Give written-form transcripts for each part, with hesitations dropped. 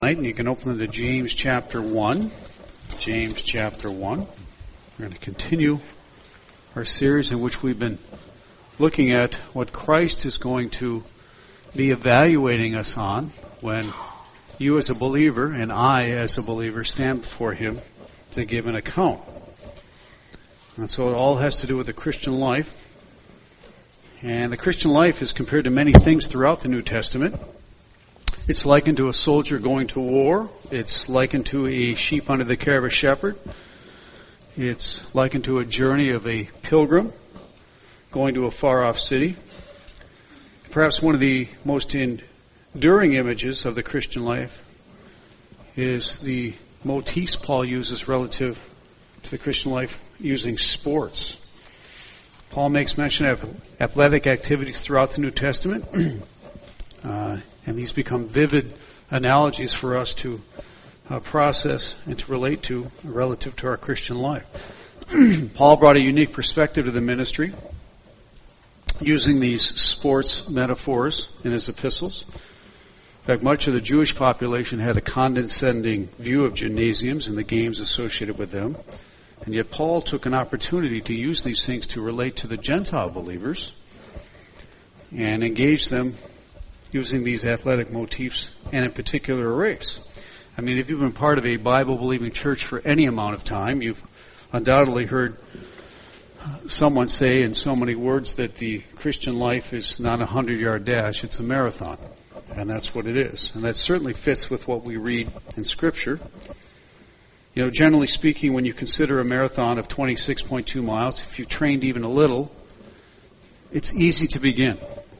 And you can open it to James chapter 1. James chapter 1. We're going to continue our series in which we've been looking at what Christ is going to be evaluating us on when you as a believer and I as a believer stand before Him to give an account. And so it all has to do with the Christian life. And the Christian life is compared to many things throughout the New Testament. It's likened to a soldier going to war. It's likened to a sheep under the care of a shepherd. It's likened to a journey of a pilgrim going to a far-off city. Perhaps one of the most enduring images of the Christian life is the motifs Paul uses relative to the Christian life using sports. Paul makes mention of athletic activities throughout the New Testament. And these become vivid analogies for us to process and to relate to relative to our Christian life. Paul brought a unique perspective to the ministry using these sports metaphors in his epistles. In fact, much of the Jewish population had a condescending view of gymnasiums and the games associated with them. And yet Paul took an opportunity to use these things to relate to the Gentile believers and engage them using these athletic motifs, and in particular a race. I mean, if you've been part of a Bible-believing church for any amount of time, you've undoubtedly heard someone say in so many words that the Christian life is not a 100-yard dash, it's a marathon. And that's what it is. And that certainly fits with what we read in Scripture. You know, generally speaking, when you consider a marathon of 26.2 miles, if you've trained even a little, it's easy to begin.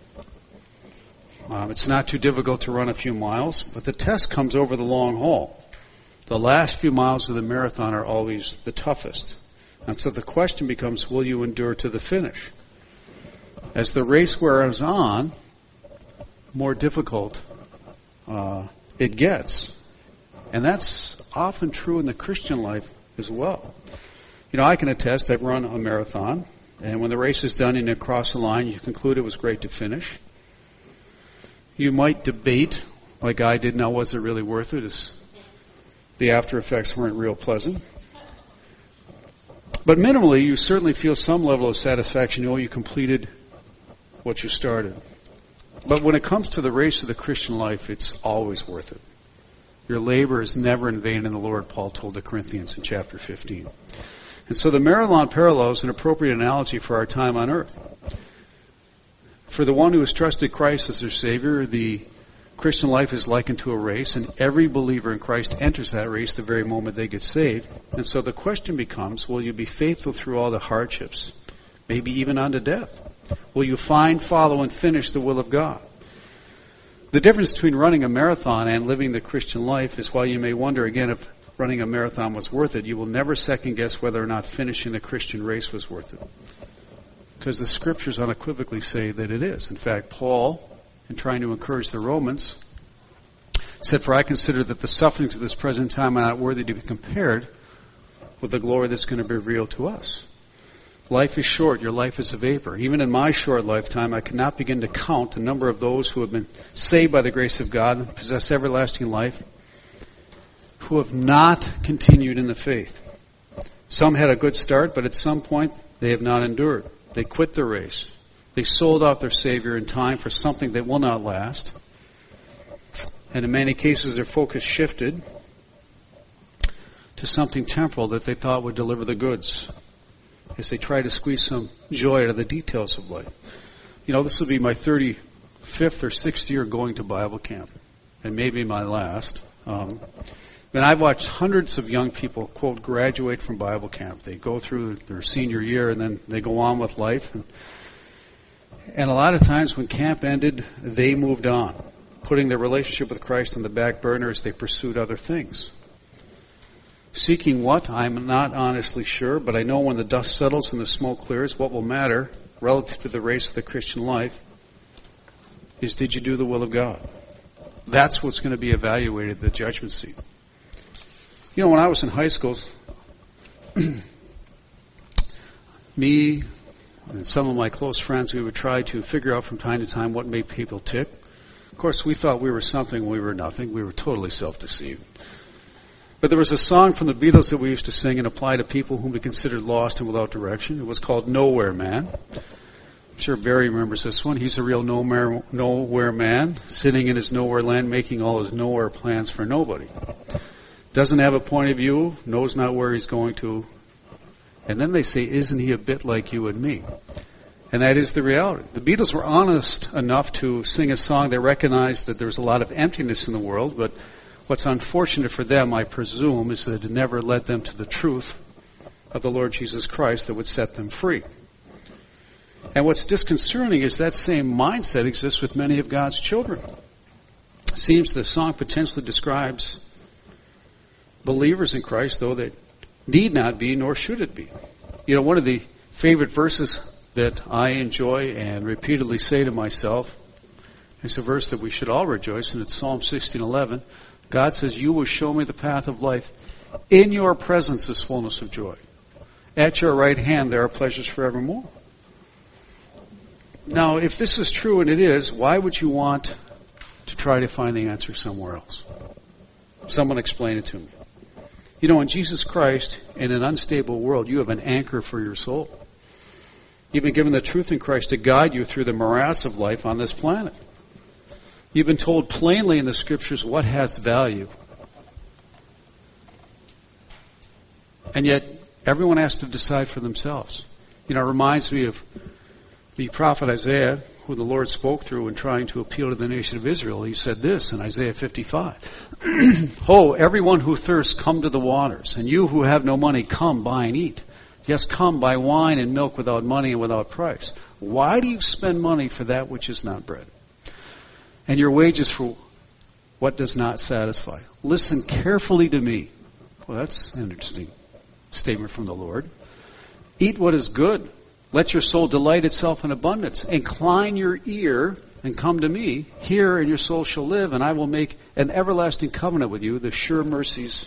It's not too difficult to run a few miles, but the test comes over the long haul. The last few miles of the marathon are always the toughest. And so the question becomes, will you endure to the finish? As the race wears on, more difficult it gets. And that's often true in the Christian life as well. You know, I can attest, I've run a marathon, and when the race is done and you cross the line, you conclude it was great to finish. You might debate, like I did, now was it really worth it? The after effects weren't real pleasant. But minimally, you certainly feel some level of satisfaction. You know you completed what you started. But when it comes to the race of the Christian life, it's always worth it. Your labor is never in vain in the Lord, Paul told the Corinthians in chapter 15. And so the marathon parallel is an appropriate analogy for our time on earth. For the one who has trusted Christ as their Savior, the Christian life is likened to a race, and every believer in Christ enters that race the very moment they get saved. And so the question becomes, will you be faithful through all the hardships, maybe even unto death? Will you find, follow, and finish the will of God? The difference between running a marathon and living the Christian life is while you may wonder again if running a marathon was worth it, you will never second guess whether or not finishing the Christian race was worth it. Because the Scriptures unequivocally say that it is. In fact, Paul, in trying to encourage the Romans, said, "For I consider that the sufferings of this present time are not worthy to be compared with the glory that's going to be revealed to us." Life is short. Your life is a vapor. Even in my short lifetime, I cannot begin to count the number of those who have been saved by the grace of God and possess everlasting life, who have not continued in the faith. Some had a good start, but at some point they have not endured. They quit the race. They sold out their Savior in time for something that will not last. And in many cases, their focus shifted to something temporal that they thought would deliver the goods as they try to squeeze some joy out of the details of life. You know, this will be my 35th or 6th year going to Bible camp, and maybe my last. And I've watched hundreds of young people, quote, graduate from Bible camp. They go through their senior year and then they go on with life. And a lot of times when camp ended, they moved on, putting their relationship with Christ on the back burner as they pursued other things. Seeking what? I'm not honestly sure, but I know when the dust settles and the smoke clears, what will matter relative to the race of the Christian life is, did you do the will of God? That's what's going to be evaluated at the judgment seat. You know, when I was in high school, me and some of my close friends, we would try to figure out from time to time what made people tick. course, we thought we were something, we were nothing. We were totally self-deceived. But there was a song from the Beatles that we used to sing and apply to people whom we considered lost and without direction. It was called Nowhere Man. I'm sure Barry remembers this one. He's a real nowhere man, sitting in his nowhere land, making all his nowhere plans for nobody. Doesn't have a point of view, knows not where he's going to. And then they say, isn't he a bit like you and me? And that is the reality. The Beatles were honest enough to sing a song that recognized that there was a lot of emptiness in the world, but what's unfortunate for them, I presume, is that it never led them to the truth of the Lord Jesus Christ that would set them free. And what's disconcerting is that same mindset exists with many of God's children. It seems the song potentially describes believers in Christ, though that need not be, nor should it be. You know, one of the favorite verses that I enjoy and repeatedly say to myself is a verse that we should all rejoice in. It's Psalm 16:11. God says, you will show me the path of life. In your presence is fullness of joy. At your right hand there are pleasures forevermore. Now, if this is true, and it is, why would you want to try to find the answer somewhere else? Someone explain it to me. You know, in Jesus Christ, in an unstable world, you have an anchor for your soul. You've been given the truth in Christ to guide you through the morass of life on this planet. You've been told plainly in the Scriptures what has value. And yet, everyone has to decide for themselves. You know, it reminds me of the prophet Isaiah, who the Lord spoke through in trying to appeal to the nation of Israel. He said this in Isaiah 55. Ho, everyone who thirsts, come to the waters. And you who have no money, come, buy and eat. Yes, come, buy wine and milk without money and without price. Why do you spend money for that which is not bread? And your wages for what does not satisfy? Listen carefully to me. Well, that's an interesting statement from the Lord. Eat what is good. Let your soul delight itself in abundance. Incline your ear and come to me. Hear, and your soul shall live, and I will make an everlasting covenant with you, the sure mercies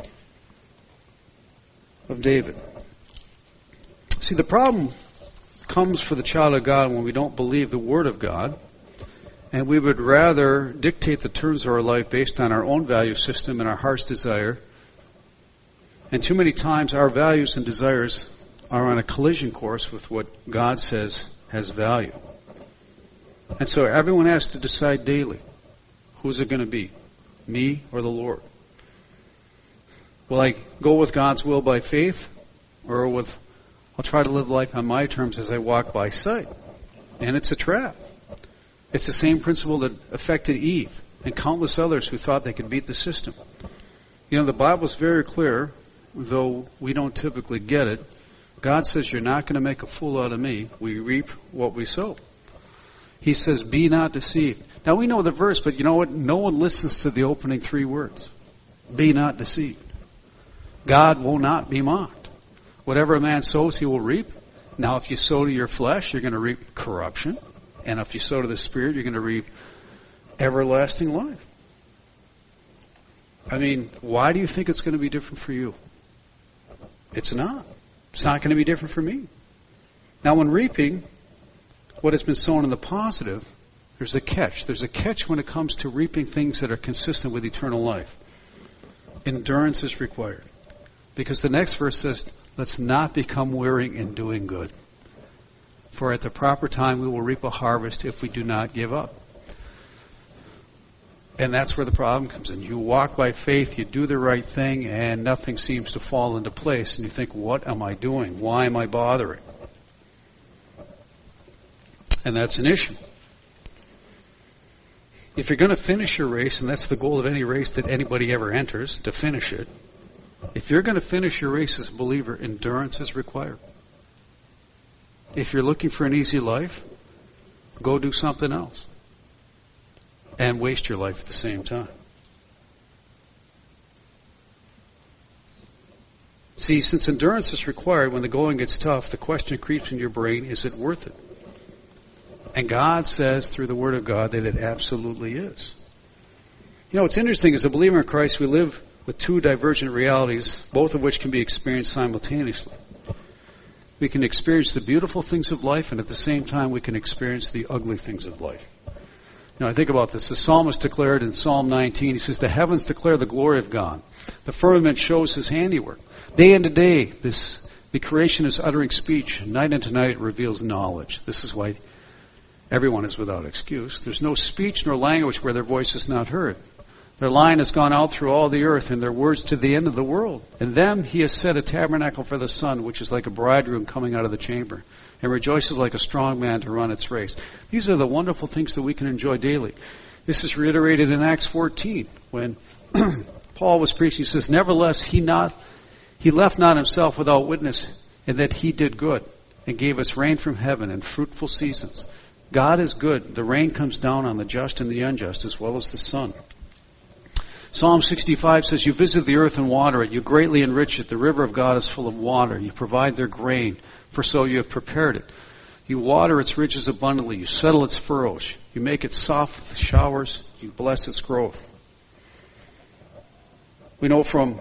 of David. See, the problem comes for the child of God when we don't believe the Word of God, and we would rather dictate the terms of our life based on our own value system and our heart's desire. And too many times our values and desires are on a collision course with what God says has value. And so everyone has to decide daily, who's it going to be, me or the Lord? Will I go with God's will by faith, or I'll try to live life on my terms as I walk by sight? And it's a trap. It's the same principle that affected Eve and countless others who thought they could beat the system. You know, the Bible's very clear, though we don't typically get it. God says, you're not going to make a fool out of me. We reap what we sow. He says, be not deceived. Now, we know the verse, but you know what? No one listens to the opening three words. Be not deceived. God will not be mocked. Whatever a man sows, he will reap. Now, if you sow to your flesh, you're going to reap corruption. And if you sow to the Spirit, you're going to reap everlasting life. I mean, why do you think it's going to be different for you? It's not. It's not going to be different for me. Now, when reaping what has been sown in the positive, there's a catch. There's a catch when it comes to reaping things that are consistent with eternal life. Endurance is required. Because the next verse says, let's not become weary in doing good. For at the proper time we will reap a harvest if we do not give up. And that's where the problem comes in. You walk by faith, you do the right thing, and nothing seems to fall into place. And you think, what am I doing? Why am I bothering? And that's an issue. If you're going to finish your race, and that's the goal of any race that anybody ever enters, to finish it, if you're going to finish your race as a believer, endurance is required. If you're looking for an easy life, go do something else. And waste your life at the same time. See, since endurance is required when the going gets tough, the question creeps in your brain, is it worth it? And God says through the Word of God that it absolutely is. You know, what's interesting is, as a believer in Christ, we live with two divergent realities, both of which can be experienced simultaneously. We can experience the beautiful things of life, and at the same time we can experience the ugly things of life. I think about this. The psalmist declared in Psalm 19, he says, the heavens declare the glory of God. The firmament shows his handiwork. Day into day, the creation is uttering speech. Night into night, it reveals knowledge. This is why everyone is without excuse. There's no speech nor language where their voice is not heard. Their line has gone out through all the earth, and their words to the end of the world. In them he has set a tabernacle for the sun, which is like a bridegroom coming out of the chamber, and rejoices like a strong man to run its race. These are the wonderful things that we can enjoy daily. This is reiterated in Acts 14, when Paul was preaching. He says, nevertheless, he left not himself without witness, in that he did good, and gave us rain from heaven and fruitful seasons. God is good. The rain comes down on the just and the unjust, as well as the sun. Psalm 65 says, you visit the earth and water it. You greatly enrich it. The river of God is full of water. You provide their grain, for so you have prepared it. You water its ridges abundantly. You settle its furrows. You make it soft with the showers. You bless its growth. We know from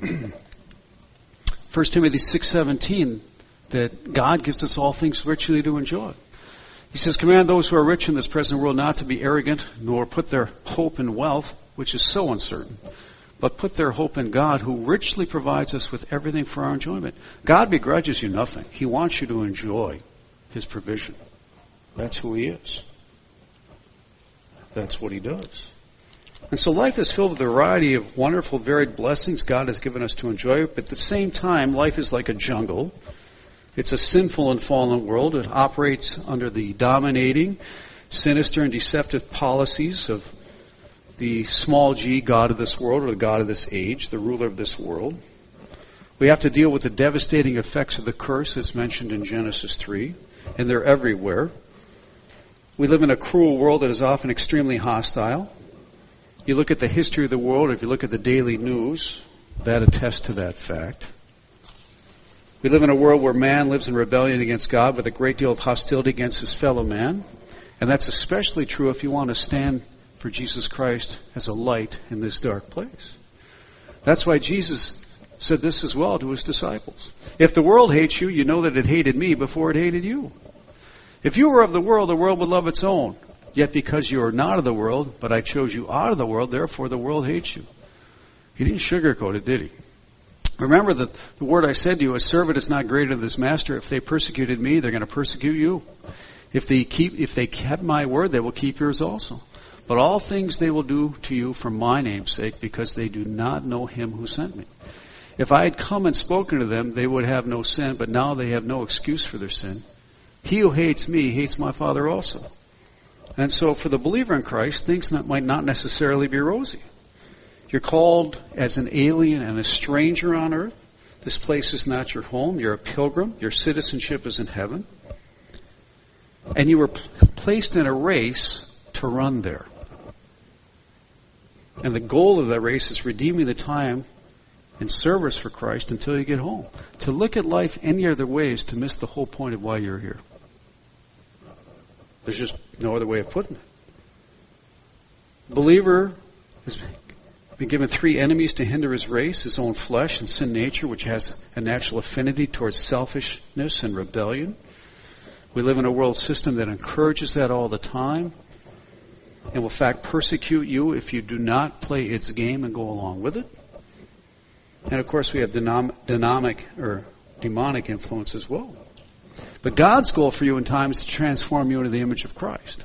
1 Timothy 6:17 that God gives us all things richly to enjoy. He says, command those who are rich in this present world not to be arrogant, nor put their hope in wealth, which is so uncertain, but put their hope in God, who richly provides us with everything for our enjoyment. God begrudges you nothing. He wants you to enjoy his provision. That's who he is. That's what he does. And so life is filled with a variety of wonderful, varied blessings God has given us to enjoy, but at the same time, life is like a jungle. It's a sinful and fallen world. It operates under the dominating, sinister, and deceptive policies of the small g God of this world, or the God of this age, the ruler of this world. We have to deal with the devastating effects of the curse as mentioned in Genesis 3, and they're everywhere. We live in a cruel world that is often extremely hostile. You look at the history of the world, if you look at the daily news, that attests to that fact. We live in a world where man lives in rebellion against God with a great deal of hostility against his fellow man, and that's especially true if you want to stand for Jesus Christ as a light in this dark place. That's why Jesus said this as well to his disciples. If the world hates you, you know that it hated me before it hated you. If you were of the world would love its own. Yet because you are not of the world, but I chose you out of the world, therefore the world hates you. He didn't sugarcoat it, did he? Remember that the word I said to you, a servant is not greater than his master. If they persecuted me, they're going to persecute you. If they kept my word, they will keep yours also. But all things they will do to you for my name's sake, because they do not know him who sent me. If I had come and spoken to them, they would have no sin, but now they have no excuse for their sin. He who hates me hates my Father also. And so for the believer in Christ, things might not necessarily be rosy. You're called as an alien and a stranger on earth. This place is not your home. You're a pilgrim. Your citizenship is in heaven. And you were placed in a race to run there. And the goal of that race is redeeming the time in service for Christ until you get home. To look at life any other way is to miss the whole point of why you're here. There's just no other way of putting it. The believer has been given 3 enemies to hinder his race: his own flesh and sin nature, which has a natural affinity towards selfishness and rebellion. We live in a world system that encourages that all the time and will in fact persecute you if you do not play its game and go along with it. And of course we have demonic influence as well. But God's goal for you in time is to transform you into the image of Christ.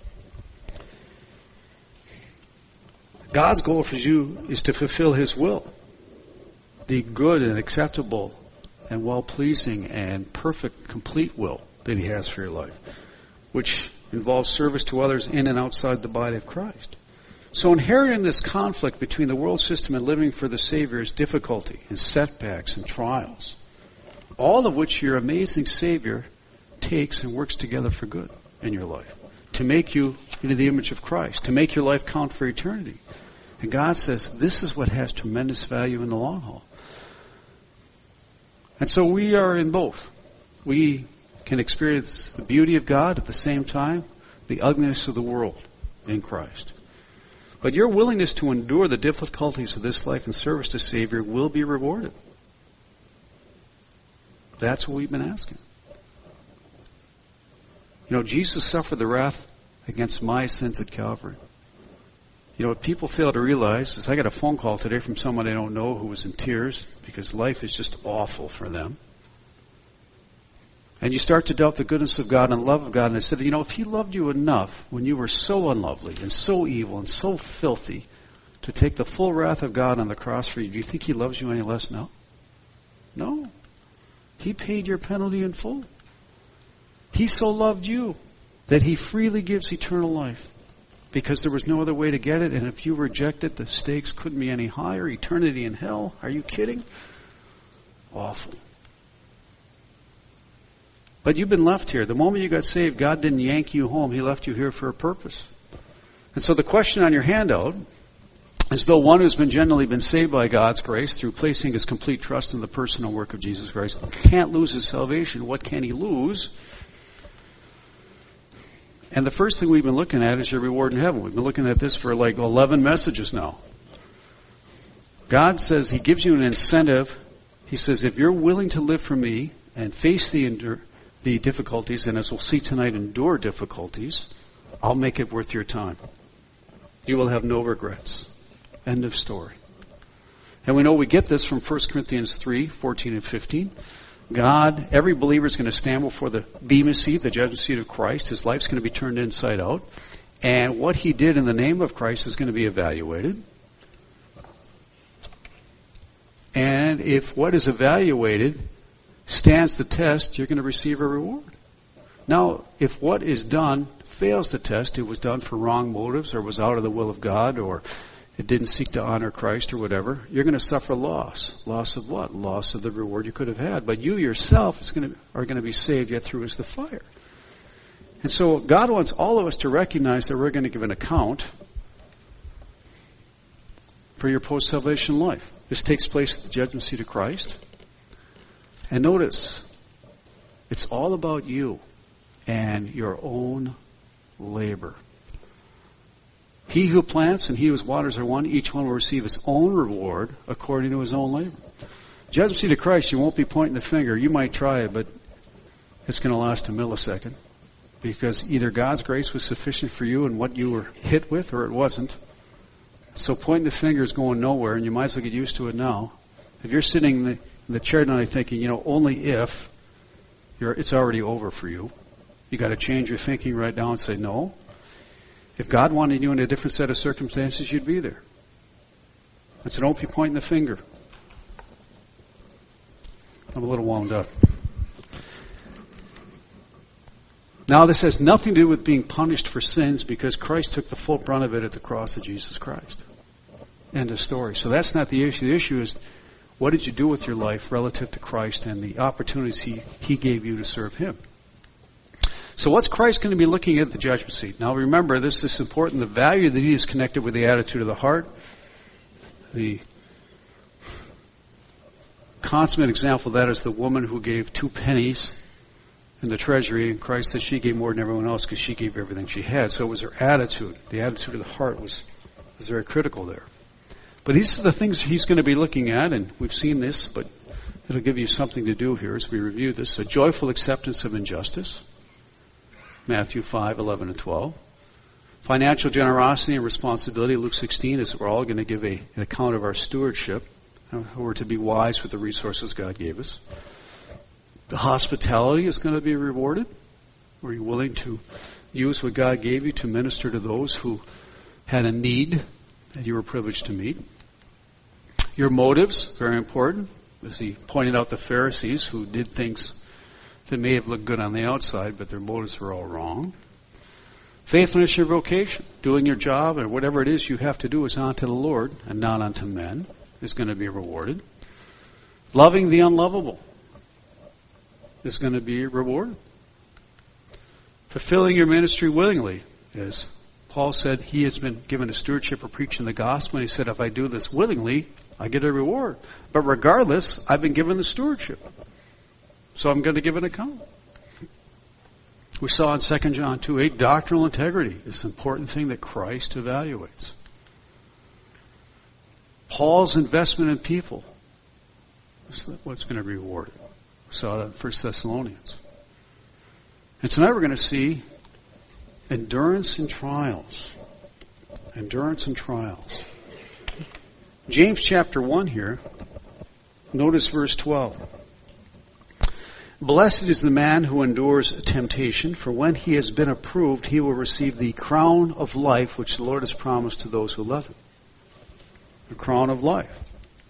God's goal for you is to fulfill his will, the good and acceptable and well-pleasing and perfect, complete will that he has for your life, which involves service to others in and outside the body of Christ. So inheriting this conflict between the world system and living for the Savior is difficulty and setbacks and trials, all of which your amazing Savior takes and works together for good in your life, to make you into the image of Christ, to make your life count for eternity. And God says this is what has tremendous value in the long haul. And so we are in both. We can experience the beauty of God at the same time, the ugliness of the world in Christ. But your willingness to endure the difficulties of this life in service to Savior will be rewarded. That's what we've been asking. Jesus suffered the wrath against my sins at Calvary. You know, what people fail to realize is I got a phone call today from someone I don't know who was in tears because life is just awful for them. And you start to doubt the goodness of God and the love of God. And I said, you know, if He loved you enough when you were so unlovely and so evil and so filthy to take the full wrath of God on the cross for you, do you think He loves you any less now? No. He paid your penalty in full. He so loved you that He freely gives eternal life because there was no other way to get it. And if you reject it, the stakes couldn't be any higher. Eternity in hell. Are you kidding? Awful. But you've been left here. The moment you got saved, God didn't yank you home. He left you here for a purpose. And so the question on your handout is, though one who's been generally been saved by God's grace through placing his complete trust in the person and work of Jesus Christ can't lose his salvation, what can he lose? And the first thing we've been looking at is your reward in heaven. We've been looking at this for like 11 messages now. God says He gives you an incentive. He says, if you're willing to live for me and face the difficulties, and as we'll see tonight, endure difficulties, I'll make it worth your time. You will have no regrets. End of story. And we know we get this from 1 Corinthians 3, 14 and 15. God, every believer is going to stand before the bema seat, the judgment seat of Christ. His life's going to be turned inside out. And what he did in the name of Christ is going to be evaluated. And if what is evaluated stands the test, you're going to receive a reward. Now, if what is done fails the test, it was done for wrong motives or was out of the will of God or it didn't seek to honor Christ or whatever, you're going to suffer loss. Loss of what? Loss of the reward you could have had. But you yourself are going to be saved yet through as the fire. And so God wants all of us to recognize that we're going to give an account for your post-salvation life. This takes place at the judgment seat of Christ. And notice, it's all about you and your own labor. He who plants and he whose waters are one, each one will receive his own reward according to his own labor. Judgment seat of Christ, you won't be pointing the finger. You might try it, but it's going to last a millisecond. Because either God's grace was sufficient for you and what you were hit with, or it wasn't. So pointing the finger is going nowhere, and you might as well get used to it now. If you're sitting in the chair tonight thinking, only if, it's already over for you. You got to change your thinking right now and say, no. If God wanted you in a different set of circumstances, you'd be there. And so don't be pointing the finger. I'm a little wound up. Now, this has nothing to do with being punished for sins because Christ took the full brunt of it at the cross of Jesus Christ. End of story. So that's not the issue. The issue is, what did you do with your life relative to Christ and the opportunities He gave you to serve Him? So what's Christ going to be looking at the judgment seat? Now remember, this is important. The value that He is connected with the attitude of the heart. The consummate example of that is the woman who gave 2 pennies in the treasury, and Christ said she gave more than everyone else because she gave everything she had. So it was her attitude. The attitude of the heart was very critical there. But these are the things He's going to be looking at, and we've seen this, but it'll give you something to do here as we review this. A joyful acceptance of injustice. Matthew 5, 11 and 12. Financial generosity and responsibility, Luke 16, is we're all going to give an account of our stewardship. We're to be wise with the resources God gave us. The hospitality is going to be rewarded. Were you willing to use what God gave you to minister to those who had a need that you were privileged to meet? Your motives, very important, as He pointed out the Pharisees who did things that may have looked good on the outside, but their motives were all wrong. Faithfulness, your vocation, doing your job or whatever it is you have to do is unto the Lord and not unto men, is going to be rewarded. Loving the unlovable is going to be rewarded. Fulfilling your ministry willingly, as Paul said, he has been given a stewardship of preaching the gospel, and he said, if I do this willingly, I get a reward. But regardless, I've been given the stewardship. So I'm going to give an account. We saw in 2 John 2:8, doctrinal integrity is an important thing that Christ evaluates. Paul's investment in people is what's going to be rewarded. We saw that in 1 Thessalonians. And tonight we're going to see Endurance in trials. Endurance in trials. James chapter 1 here, notice verse 12. Blessed is the man who endures temptation, for when he has been approved, he will receive the crown of life which the Lord has promised to those who love him. The crown of life.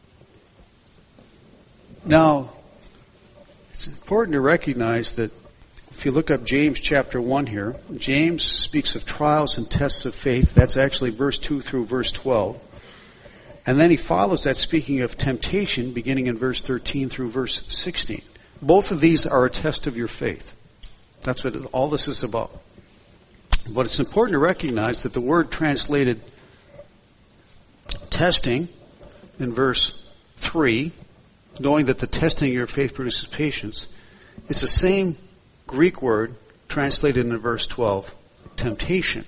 Now, it's important to recognize that if you look up James chapter 1 here, James speaks of trials and tests of faith. That's actually verse 2 through verse 12. And then he follows that speaking of temptation, beginning in verse 13 through verse 16. Both of these are a test of your faith. That's what all this is about. But it's important to recognize that the word translated testing in verse 3, knowing that the testing of your faith produces patience, is the same Greek word translated in verse 12, temptation.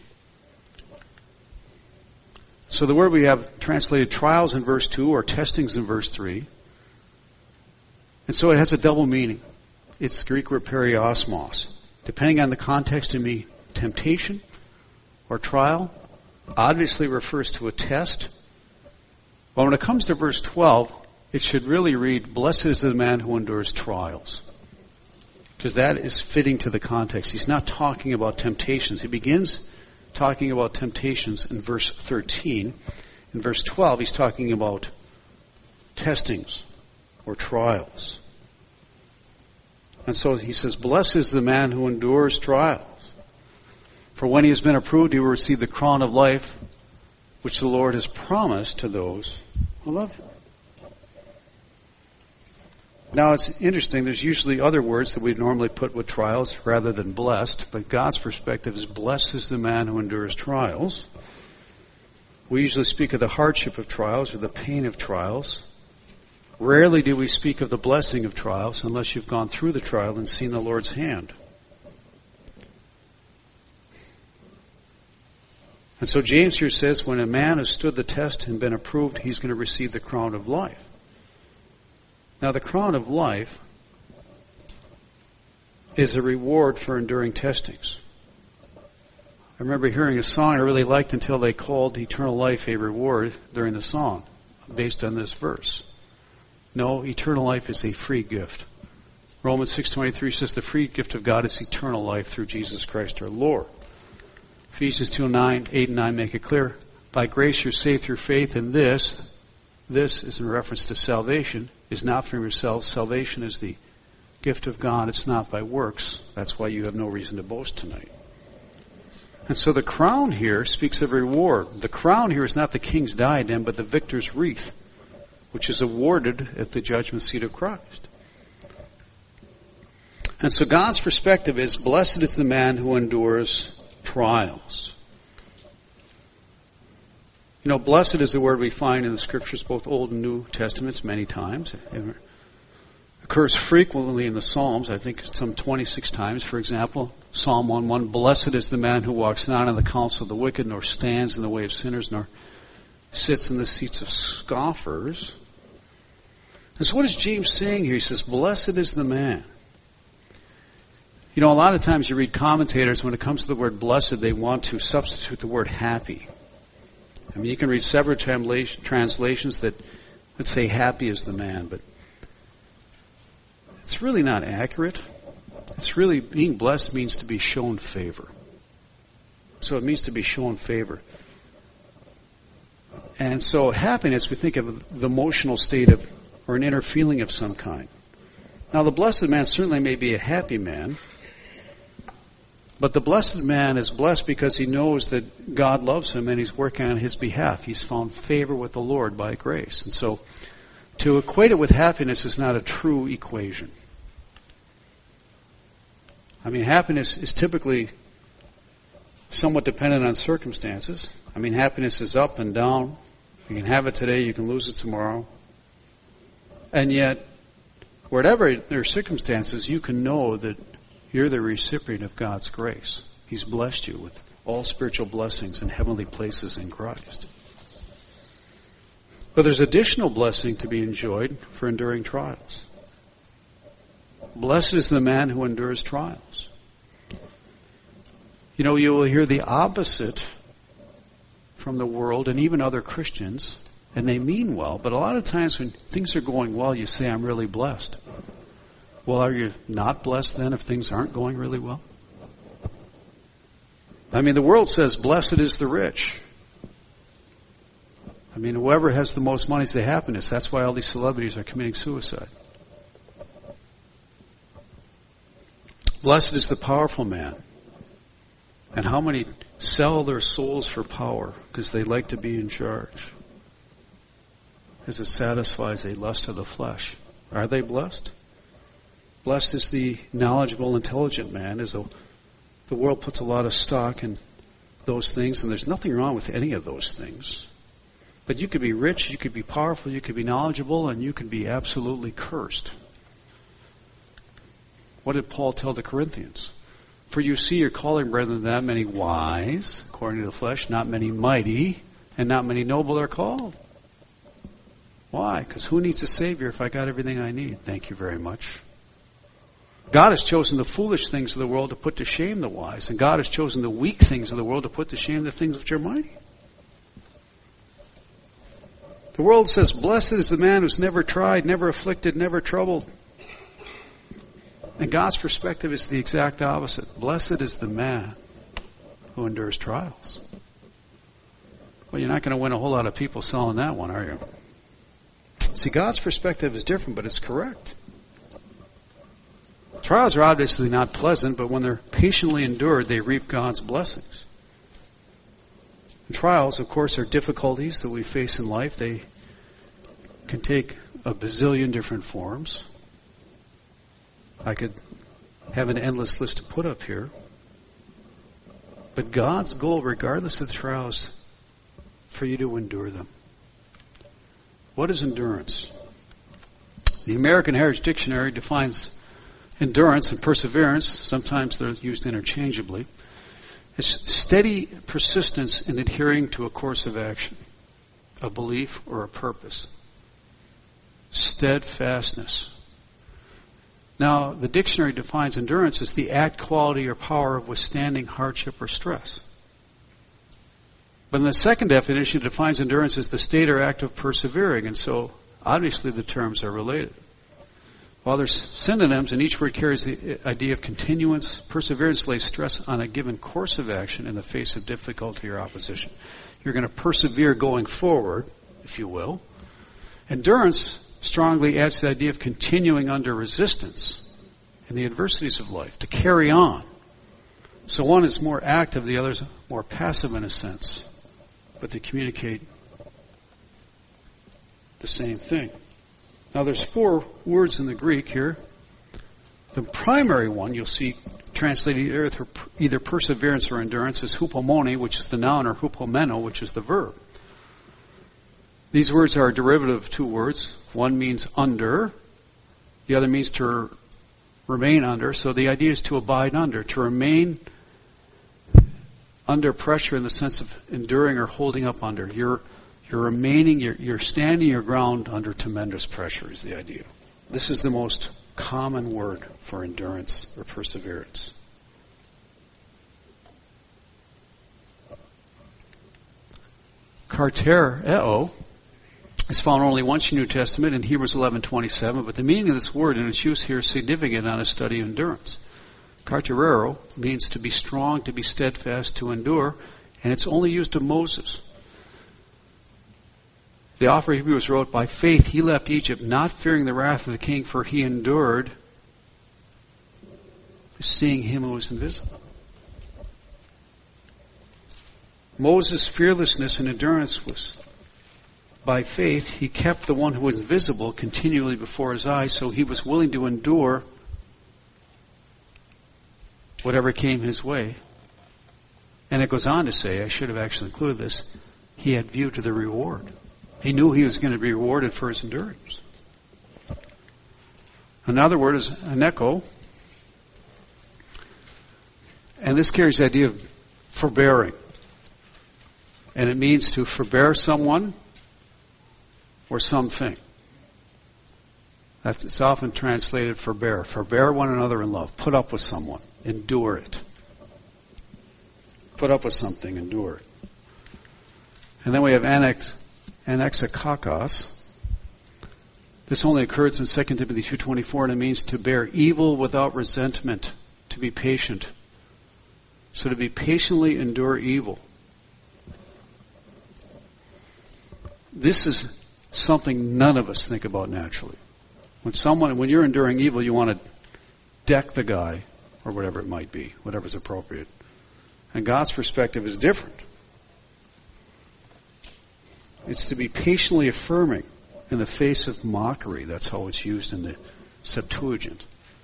So the word we have translated trials in verse 2 or testings in verse 3. And so it has a double meaning. It's the Greek word periosmos. Depending on the context, it may be temptation or trial. Obviously refers to a test. But when it comes to verse 12, it should really read, blessed is the man who endures trials. Because that is fitting to the context. He's not talking about temptations. He begins talking about temptations in verse 13. In verse 12, he's talking about testings or trials. And so he says, blessed is the man who endures trials. For when he has been approved, he will receive the crown of life which the Lord has promised to those who love him. Now it's interesting, there's usually other words that we normally put with trials rather than blessed, but God's perspective is blessed is the man who endures trials. We usually speak of the hardship of trials or the pain of trials. Rarely do we speak of the blessing of trials unless you've gone through the trial and seen the Lord's hand. And so James here says, when a man has stood the test and been approved, he's going to receive the crown of life. Now, the crown of life is a reward for enduring testings. I remember hearing a song I really liked until they called eternal life a reward during the song, based on this verse. No, eternal life is a free gift. Romans 6:23 says the free gift of God is eternal life through Jesus Christ our Lord. Ephesians 2:9, 8 and 9 make it clear. By grace you're saved through faith, and this is in reference to salvation, is not from yourselves. Salvation is the gift of God. It's not by works. That's why you have no reason to boast tonight. And so the crown here speaks of reward. The crown here is not the king's diadem, but the victor's wreath, which is awarded at the judgment seat of Christ. And so God's perspective is, blessed is the man who endures trials. You know, blessed is the word we find in the Scriptures, both Old and New Testaments, many times. It occurs frequently in the Psalms, I think some 26 times. For example, Psalm 1:1, blessed is the man who walks not in the counsel of the wicked, nor stands in the way of sinners, nor sits in the seats of scoffers. And so what is James saying here? He says, blessed is the man. You know, a lot of times you read commentators, when it comes to the word blessed, they want to substitute the word happy. I mean, you can read several translations that say happy is the man, but it's really not accurate. It's really, being blessed means to be shown favor. So it means to be shown favor. And so happiness, we think of the emotional state of, or an inner feeling of some kind. Now the blessed man certainly may be a happy man, but the blessed man is blessed because he knows that God loves him and he's working on his behalf. He's found favor with the Lord by grace. And so to equate it with happiness is not a true equation. I mean, happiness is typically somewhat dependent on circumstances. I mean, happiness is up and down. You can have it today, you can lose it tomorrow. And yet, whatever their circumstances, you can know that you're the recipient of God's grace. He's blessed you with all spiritual blessings in heavenly places in Christ. But there's additional blessing to be enjoyed for enduring trials. Blessed is the man who endures trials. You know, you will hear the opposite from the world and even other Christians, and they mean well, but a lot of times when things are going well, you say, I'm really blessed. Well, are you not blessed then if things aren't going really well? I mean, the world says, blessed is the rich. I mean, whoever has the most money is the happiness. That's why all these celebrities are committing suicide. Blessed is the powerful man. And how many sell their souls for power because they like to be in charge? As it satisfies a lust of the flesh. Are they blessed? Blessed is the knowledgeable, intelligent man, as though the world puts a lot of stock in those things, and there's nothing wrong with any of those things. But you could be rich, you could be powerful, you could be knowledgeable, and you could be absolutely cursed. What did Paul tell the Corinthians? For you see your calling, brethren, that many wise, according to the flesh, not many mighty, and not many noble are called. Why? Because who needs a Savior if I got everything I need? Thank you very much. God has chosen the foolish things of the world to put to shame the wise, and God has chosen the weak things of the world to put to shame the things which are mighty. The world says, blessed is the man who's never tried, never afflicted, never troubled. And God's perspective is the exact opposite. Blessed is the man who endures trials. Well, you're not going to win a whole lot of people selling that one, are you? See, God's perspective is different, but it's correct. Trials are obviously not pleasant, but when they're patiently endured, they reap God's blessings. And trials, of course, are difficulties that we face in life. They can take a bazillion different forms. I could have an endless list to put up here. But God's goal, regardless of the trials, for you to endure them. What is endurance? The American Heritage Dictionary defines endurance and perseverance, sometimes they're used interchangeably, as steady persistence in adhering to a course of action, a belief, or a purpose. Steadfastness. Now, the dictionary defines endurance as the act, quality, or power of withstanding hardship or stress. But in the second definition, it defines endurance as the state or act of persevering, and so obviously the terms are related. While there's synonyms, and each word carries the idea of continuance, perseverance lays stress on a given course of action in the face of difficulty or opposition. You're going to persevere going forward, if you will. Endurance strongly adds to the idea of continuing under resistance in the adversities of life, to carry on. So one is more active, the other is more passive in a sense, but they communicate the same thing. Now there's 4 words in the Greek here. The primary one you'll see translated either perseverance or endurance is hupomone, which is the noun, or hupomeno, which is the verb. These words are a derivative of 2 words. One means under, the other means to remain under. So the idea is to abide under, to remain under pressure in the sense of enduring or holding up under. You're remaining, you're standing your ground under tremendous pressure is the idea. This is the most common word for endurance or perseverance. Kartereo is found only once in the New Testament in Hebrews 11:27, but the meaning of this word and its use here is significant on a study of endurance. Kartereo means to be strong, to be steadfast, to endure, and it's only used of Moses. The author of Hebrews wrote, by faith he left Egypt, not fearing the wrath of the king, for he endured, seeing him who was invisible. Moses' fearlessness and endurance was by faith. He kept the one who was visible continually before his eyes, so he was willing to endure whatever came his way. And it goes on to say, I should have actually included this, he had view to the reward. He knew he was going to be rewarded for his endurance. Another word is aneko, and this carries the idea of forbearing. And it means to forbear someone or something. It's often translated forbear. Forbear one another in love. Put up with someone. Endure it. Put up with something, endure it. And then we have anexakakos. This only occurs in 2 Timothy 2:24, and it means to bear evil without resentment, to be patient. So to be patiently endure evil. This is something none of us think about naturally. When you're enduring evil, you want to deck the guy, or whatever it might be, whatever's appropriate. And God's perspective is different. It's to be patiently affirming in the face of mockery. That's how it's used in the Septuagint.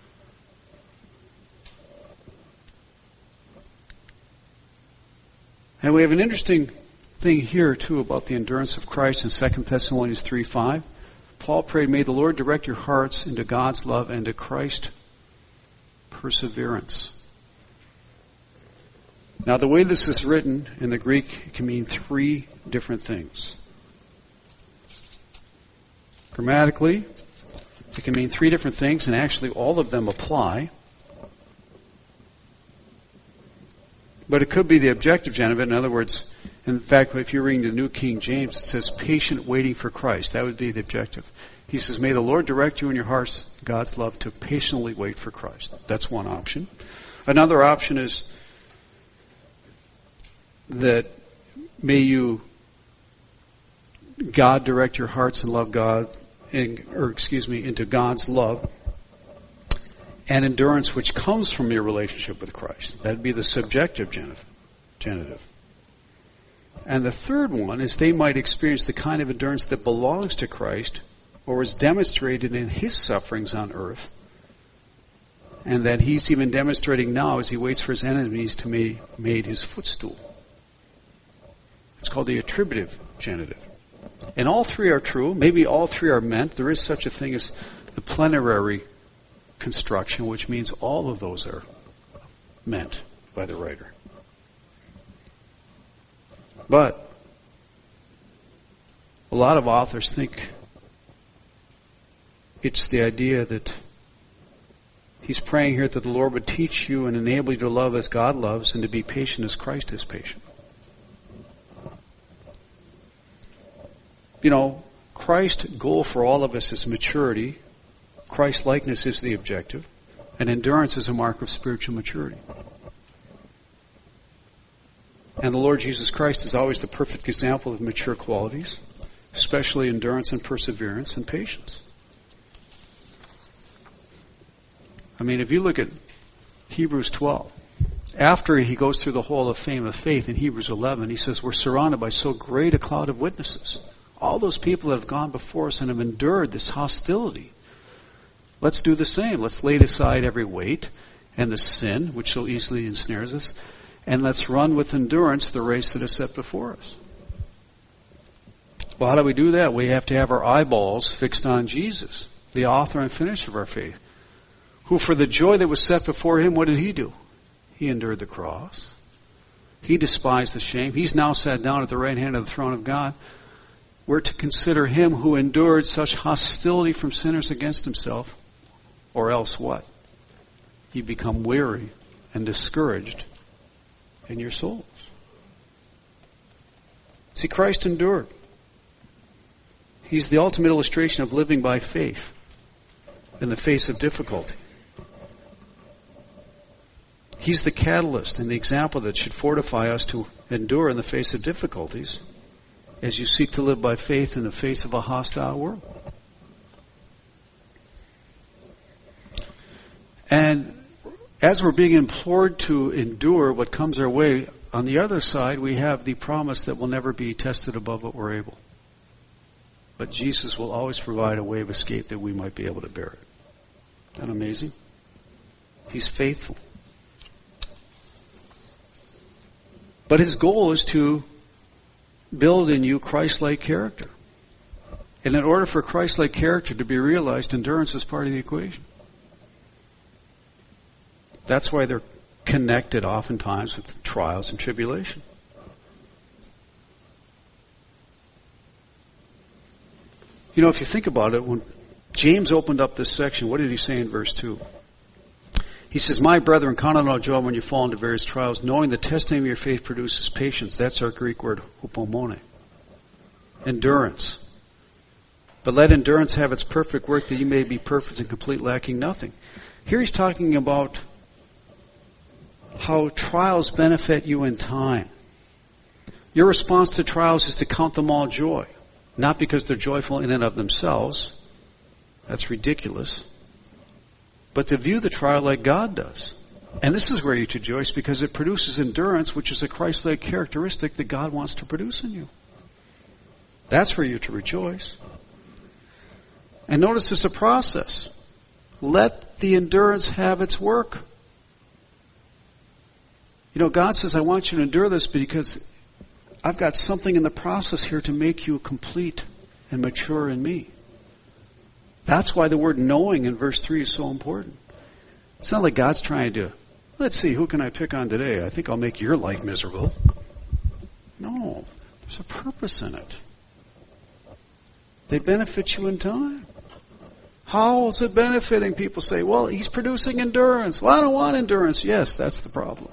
And we have an interesting thing here, too, about the endurance of Christ in 2 Thessalonians 3:5. Paul prayed, "May the Lord direct your hearts into God's love and to Christ perseverance." Now, the way this is written in the Greek, it can mean three different things. Grammatically, it can mean three different things, and actually all of them apply. But it could be the objective genitive. In other words, in fact, if you're reading the New King James, it says patient waiting for Christ. That would be the objective. He says, "May the Lord direct you in your hearts, God's love, to patiently wait for Christ." That's one option. Another option is that God direct your hearts and love God, into God's love and endurance which comes from your relationship with Christ. That would be the subjective genitive. And the third one is they might experience the kind of endurance that belongs to Christ or is demonstrated in his sufferings on earth, and that he's even demonstrating now as he waits for his enemies to be made his footstool. It's called the attributive genitive. And all three are true. Maybe all three are meant. There is such a thing as the plenary construction, which means all of those are meant by the writer. But a lot of authors think it's the idea that he's praying here that the Lord would teach you and enable you to love as God loves and to be patient as Christ is patient. You know, Christ's goal for all of us is maturity. Christ-likeness is the objective. And endurance is a mark of spiritual maturity. And the Lord Jesus Christ is always the perfect example of mature qualities, especially endurance and perseverance and patience. I mean, if you look at Hebrews 12, after he goes through the whole of fame of faith in Hebrews 11, he says, we're surrounded by so great a cloud of witnesses. All those people that have gone before us and have endured this hostility. Let's do the same. Let's lay aside every weight and the sin, which so easily ensnares us, and let's run with endurance the race that is set before us. Well, how do we do that? We have to have our eyeballs fixed on Jesus, the author and finisher of our faith, who for the joy that was set before him, what did he do? He endured the cross. He despised the shame. He's now sat down at the right hand of the throne of God. We're to consider him who endured such hostility from sinners against himself, or else what? You become weary and discouraged in your souls. See, Christ endured. He's the ultimate illustration of living by faith in the face of difficulty. He's the catalyst and the example that should fortify us to endure in the face of difficulties as you seek to live by faith in the face of a hostile world. And as we're being implored to endure what comes our way, on the other side we have the promise that we'll never be tested above what we're able. But Jesus will always provide a way of escape that we might be able to bear it. Isn't that amazing? He's faithful. But his goal is to build in you Christ-like character. And in order for Christ-like character to be realized, endurance is part of the equation. That's why they're connected oftentimes with trials and tribulation. You know, if you think about it, when James opened up this section, what did he say in verse 2? He says, my brethren, count it all joy when you fall into various trials, knowing the testing of your faith produces patience. That's our Greek word, hupomone. Endurance. But let endurance have its perfect work, that you may be perfect and complete, lacking nothing. Here he's talking about how trials benefit you in time. Your response to trials is to count them all joy. Not because they're joyful in and of themselves. That's ridiculous. But to view the trial like God does. And this is where you rejoice, because it produces endurance, which is a Christ-like characteristic that God wants to produce in you. That's where you're to rejoice. And notice it's a process. Let the endurance have its work. You know, God says, I want you to endure this because I've got something in the process here to make you complete and mature in me. That's why the word knowing in verse 3 is so important. It's not like God's trying to, let's see, who can I pick on today? I think I'll make your life miserable. No, there's a purpose in it. They benefit you in time. How is it benefiting? People say, well, he's producing endurance. Well, I don't want endurance. Yes, that's the problem.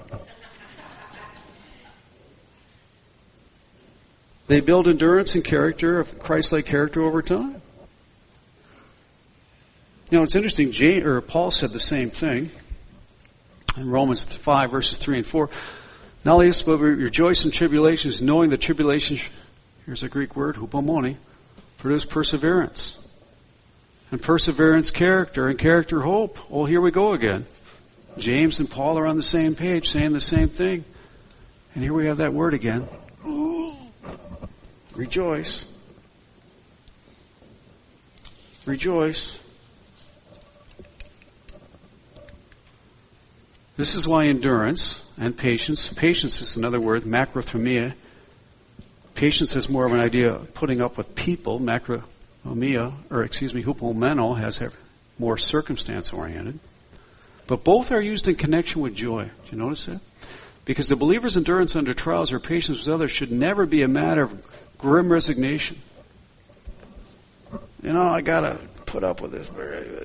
They build endurance and character, of Christ-like character over time. You know, it's interesting, Paul said the same thing in Romans 5, verses 3 and 4. Not only this, but we rejoice in tribulations, knowing that tribulation, here's a Greek word, hupomone, produce perseverance. And perseverance, character, and character, hope. Oh, here we go again. James and Paul are on the same page, saying the same thing. And here we have that word again. Rejoice. Rejoice. This is why endurance and patience is another word, macrothumia. Patience has more of an idea of putting up with people. Hupomeno has more circumstance-oriented. But both are used in connection with joy. Do you notice that? Because the believer's endurance under trials or patience with others should never be a matter of grim resignation. You know, I got to put up with this.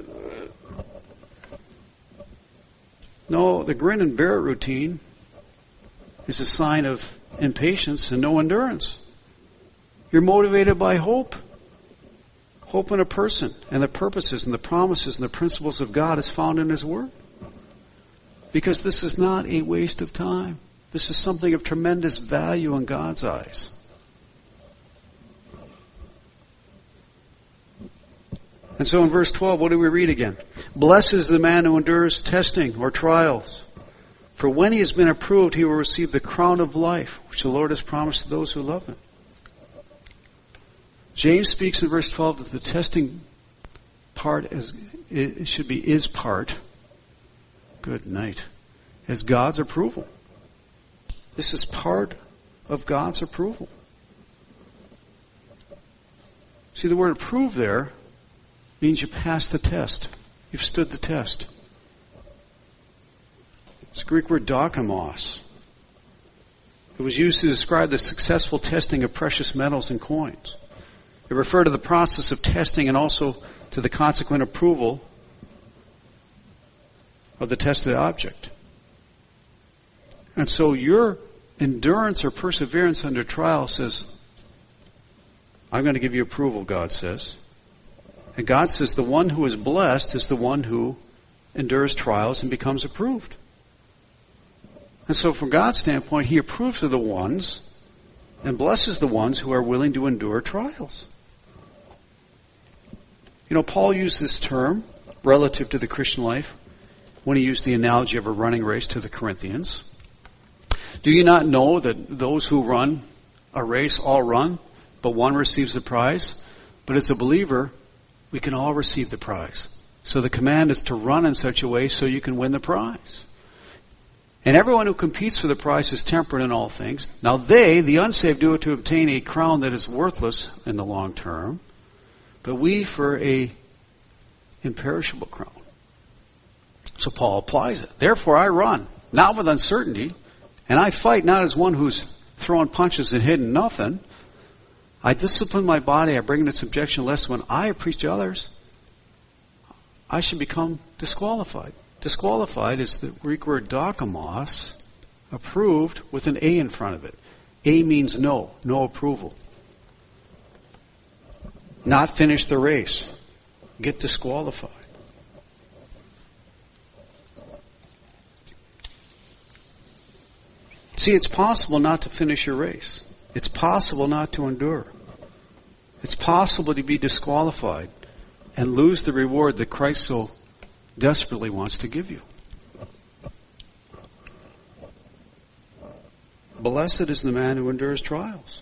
No, the grin and bear it routine is a sign of impatience and no endurance. You're motivated by hope. Hope in a person and the purposes and the promises and the principles of God is found in His Word. Because this is not a waste of time. This is something of tremendous value in God's eyes. And so in verse 12, what do we read again? Blessed is the man who endures testing or trials. For when he has been approved, he will receive the crown of life, which the Lord has promised to those who love Him. James speaks in verse 12 that the testing part is part. Good night. As God's approval. This is part of God's approval. See, the word approve there means you passed the test. You've stood the test. It's the Greek word dokimos. It was used to describe the successful testing of precious metals and coins. It referred to the process of testing and also to the consequent approval of the tested object. And so your endurance or perseverance under trial says, I'm going to give you approval, God says. And God says the one who is blessed is the one who endures trials and becomes approved. And so from God's standpoint, He approves of the ones and blesses the ones who are willing to endure trials. You know, Paul used this term relative to the Christian life when he used the analogy of a running race to the Corinthians. Do you not know that those who run a race all run, but one receives the prize? But as a believer, we can all receive the prize. So the command is to run in such a way so you can win the prize. And everyone who competes for the prize is temperate in all things. Now they, the unsaved, do it to obtain a crown that is worthless in the long term, but we for a imperishable crown. So Paul applies it. Therefore I run, not with uncertainty, and I fight not as one who's throwing punches and hitting nothing. I discipline my body, I bring it into subjection, lest when I preach to others, I should become disqualified. Disqualified is the Greek word dokimos, approved with an A in front of it. A means no approval. Not finish the race. Get disqualified. See, it's possible not to finish your race. It's possible not to endure. It's possible to be disqualified and lose the reward that Christ so desperately wants to give you. Blessed is the man who endures trials.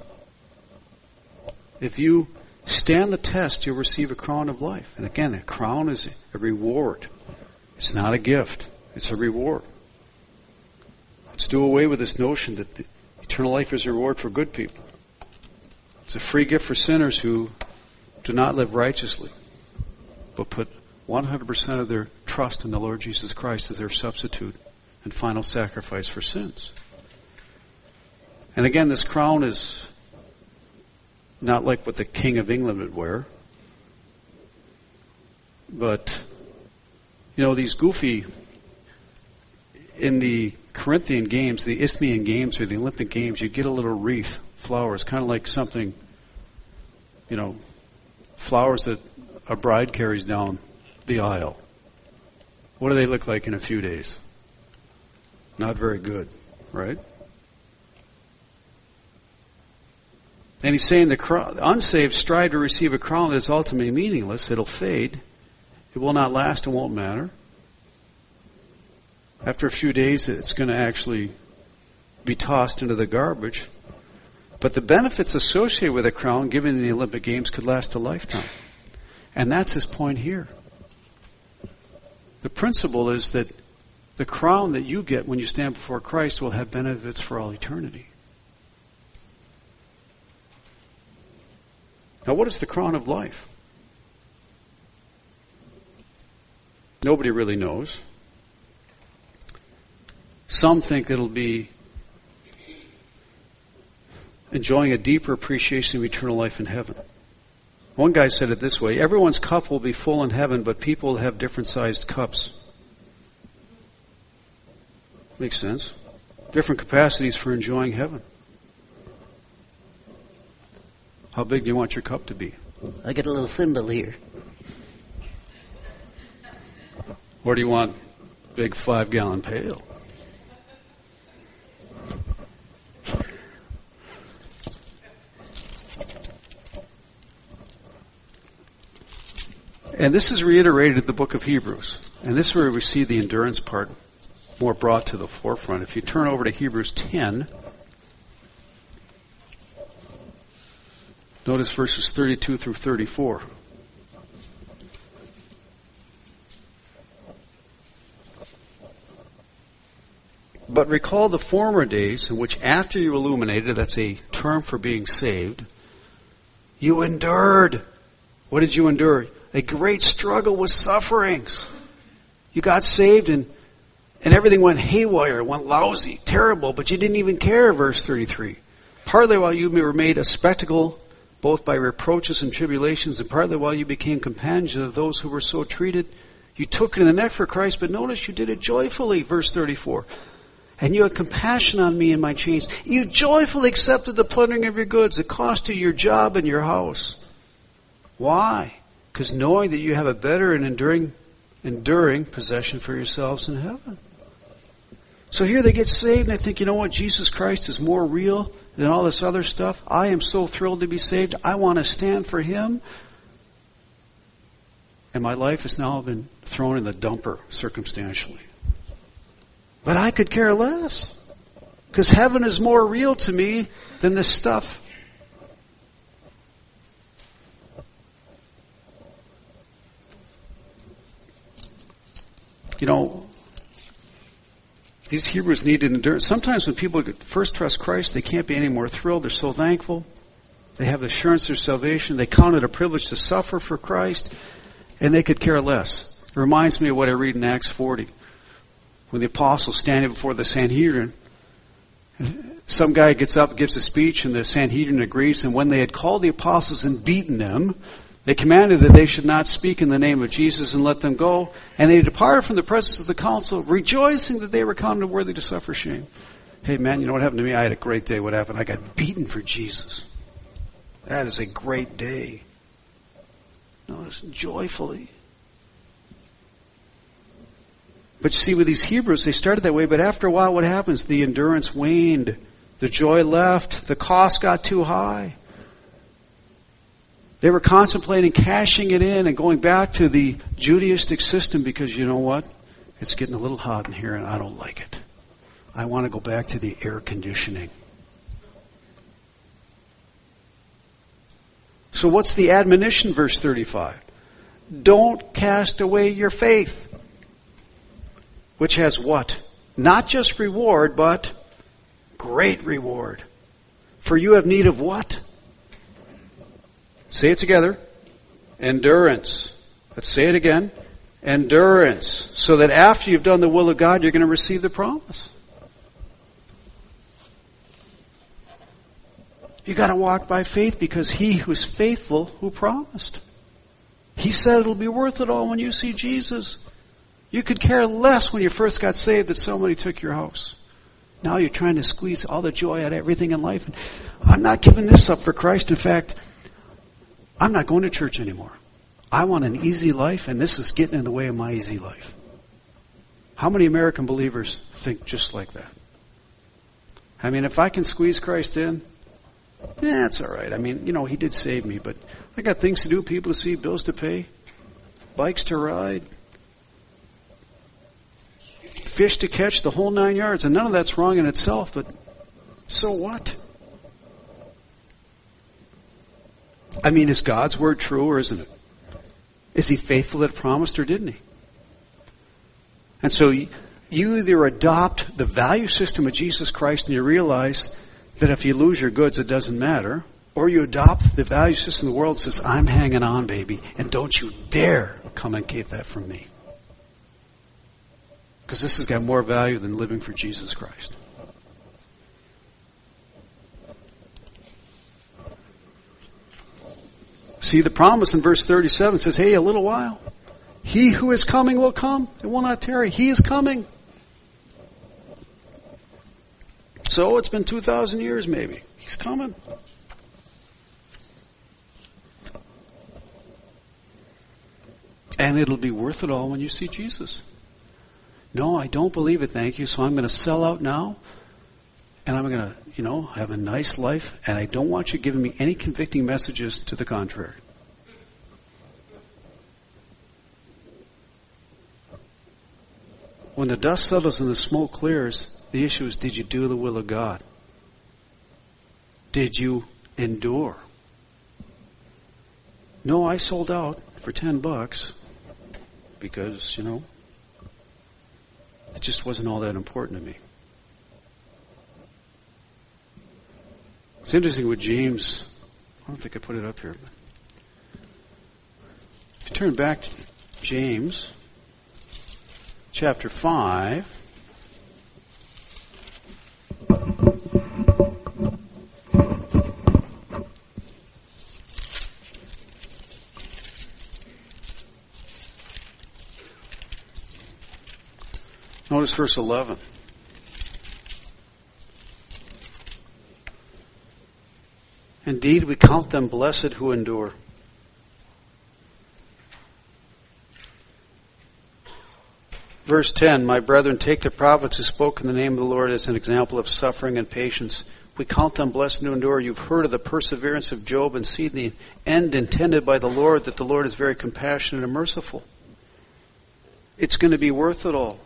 If you stand the test, you'll receive a crown of life. And again, a crown is a reward. It's not a gift. It's a reward. Let's do away with this notion that the eternal life is a reward for good people. It's a free gift for sinners who do not live righteously, but put 100% of their trust in the Lord Jesus Christ as their substitute and final sacrifice for sins. And again, this crown is not like what the King of England would wear, but, these goofy, in the Corinthian Games, the Isthmian Games or the Olympic Games, you get a little wreath, flowers, kind of like something, flowers that a bride carries down the aisle. What do they look like in a few days? Not very good, right? And he's saying the unsaved strive to receive a crown that is ultimately meaningless. It'll fade. It will not last. It won't matter. After a few days, it's going to actually be tossed into the garbage. But the benefits associated with a crown given in the Olympic Games could last a lifetime. And that's his point here. The principle is that the crown that you get when you stand before Christ will have benefits for all eternity. Now, what is the crown of life? Nobody really knows. Some think it'll be enjoying a deeper appreciation of eternal life in heaven. One guy said it this way: everyone's cup will be full in heaven, but people will have different sized cups. Makes sense. Different capacities for enjoying heaven. How big do you want your cup to be? I get a little thimble here. Or do you want a big 5-gallon pail? And this is reiterated in the book of Hebrews. And this is where we see the endurance part more brought to the forefront. If you turn over to Hebrews 10, notice verses 32 through 34. But recall the former days in which after you illuminated, that's a term for being saved, you endured. What did you endure? A great struggle with sufferings. You got saved and everything went haywire, went lousy, terrible, but you didn't even care, verse 33. Partly while you were made a spectacle, both by reproaches and tribulations, and partly while you became companions of those who were so treated, you took it in the neck for Christ, but notice you did it joyfully, verse 34. And you had compassion on me in my chains. You joyfully accepted the plundering of your goods. It cost you your job and your house. Why? Because knowing that you have a better and enduring possession for yourselves in heaven. So here they get saved and they think, you know what, Jesus Christ is more real than all this other stuff. I am so thrilled to be saved. I want to stand for Him. And my life has now been thrown in the dumper circumstantially. But I could care less. Because heaven is more real to me than this stuff. These Hebrews needed endurance. Sometimes when people first trust Christ, they can't be any more thrilled. They're so thankful. They have assurance of their salvation. They count it a privilege to suffer for Christ, and they could care less. It reminds me of what I read in Acts 40. When the apostles standing before the Sanhedrin, some guy gets up, gives a speech, and the Sanhedrin agrees, and when they had called the apostles and beaten them, They commanded that they should not speak in the name of Jesus and let them go. And they departed from the presence of the council, rejoicing that they were counted worthy to suffer shame. Hey man, you know what happened to me? I had a great day. What happened? I got beaten for Jesus. That is a great day. Notice, joyfully. But you see, with these Hebrews, they started that way, but after a while, what happens? The endurance waned. The joy left. The cost got too high. They were contemplating cashing it in and going back to the Judaistic system because, you know what? It's getting a little hot in here and I don't like it. I want to go back to the air conditioning. So what's the admonition, verse 35? Don't cast away your faith, which has what? Not just reward, but great reward. For you have need of what? Say it together. Endurance. Let's say it again. Endurance. So that after you've done the will of God, you're going to receive the promise. You got to walk by faith because he who is faithful who promised. He said it'll be worth it all when you see Jesus. You could care less when you first got saved that somebody took your house. Now you're trying to squeeze all the joy out of everything in life. And I'm not giving this up for Christ. In fact, I'm not going to church anymore. I want an easy life, and this is getting in the way of my easy life. How many American believers think just like that? I mean, if I can squeeze Christ in, it's all right. I mean, he did save me, but I got things to do, people to see, bills to pay, bikes to ride, fish to catch, the whole 9 yards. And none of that's wrong in itself, but so what? I mean, is God's word true or isn't it? Is he faithful that promised or didn't he? And so you either adopt the value system of Jesus Christ and you realize that if you lose your goods, it doesn't matter, or you adopt the value system of the world that says, I'm hanging on, baby, and don't you dare communicate that from me. Because this has got more value than living for Jesus Christ. See, the promise in verse 37 says, hey, a little while. He who is coming will come. It will not tarry. He is coming. So it's been 2,000 years maybe. He's coming. And it'll be worth it all when you see Jesus. No, I don't believe it, thank you, so I'm going to sell out now. And I'm going to, have a nice life. And I don't want you giving me any convicting messages to the contrary. When the dust settles and the smoke clears, the issue is, did you do the will of God? Did you endure? No, I sold out for $10 because, it just wasn't all that important to me. It's interesting with James. I don't think I put it up here. But if you turn back to James, chapter 5. Notice verse 11. Indeed, we count them blessed who endure. Verse 10, my brethren, take the prophets who spoke in the name of the Lord as an example of suffering and patience. We count them blessed who endure. You've heard of the perseverance of Job and seen the end intended by the Lord, that the Lord is very compassionate and merciful. It's going to be worth it all.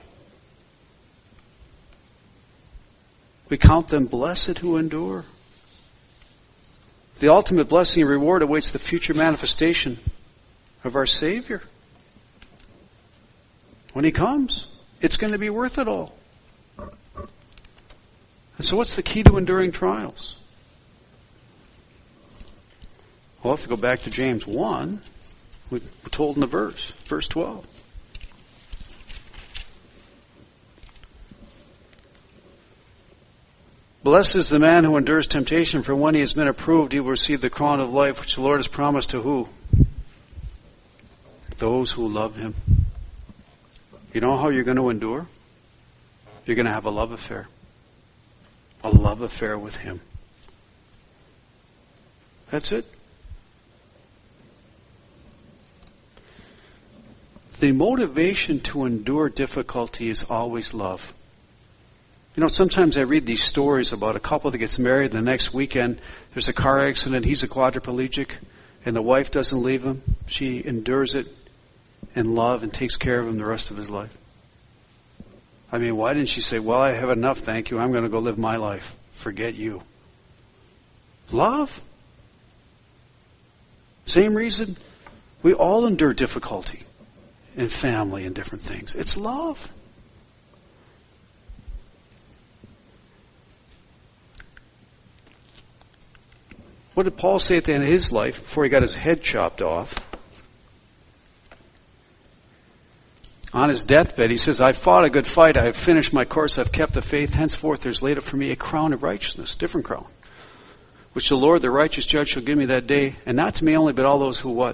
We count them blessed who endure. The ultimate blessing and reward awaits the future manifestation of our Savior. When He comes, it's going to be worth it all. And so what's the key to enduring trials? Well, if you go back to James 1, we're told in the verse 12. Blessed is the man who endures temptation, for when he has been approved, he will receive the crown of life which the Lord has promised to who? those who love him. You know how you're going to endure? You're going to have a love affair. A love affair with him. That's it. The motivation to endure difficulty is always love. You know, sometimes I read these stories about a couple that gets married, the next weekend there's a car accident, he's a quadriplegic, and the wife doesn't leave him. She endures it in love and takes care of him the rest of his life. I mean, why didn't she say, well, I have enough, thank you, I'm going to go live my life. Forget you. Love. Same reason we all endure difficulty in family and different things. It's love. What did Paul say at the end of his life before he got his head chopped off? On his deathbed, he says, I fought a good fight, I have finished my course, I've kept the faith, henceforth there's laid up for me a crown of righteousness, different crown, which the Lord, the righteous judge, shall give me that day, and not to me only, but all those who what?